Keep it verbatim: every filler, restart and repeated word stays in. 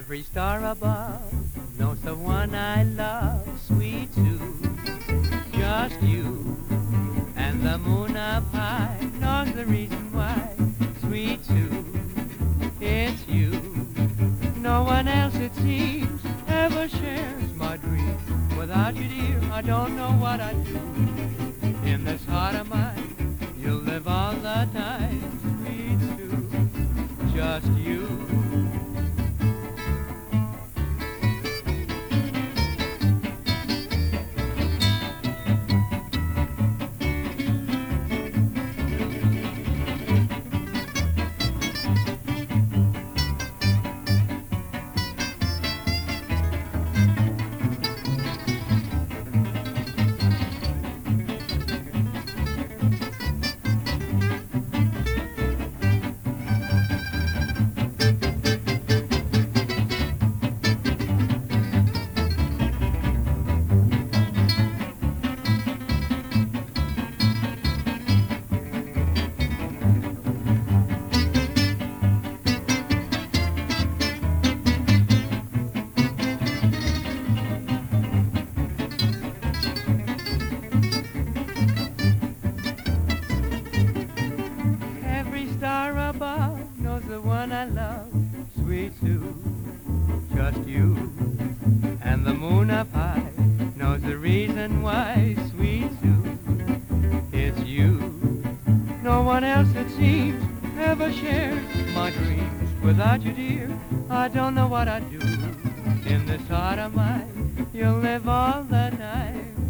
Every star above knows the one I love, sweet Sue, just you. And the moon up high knows the reason why, sweet Sue, it's you. No one else, it seems, ever shares my dream. Without you, dear, I don't know what I'd do. In this heart of mine, you'll live all the time, sweet Sue, just you. Star above knows the one I love, sweet Sue, just you. And the moon up high knows the reason why, sweet Sue, it's you. No one else, it seems, ever shares my dreams. Without you, dear, I don't know what I'd do. In this heart of mine, you'll live all the time.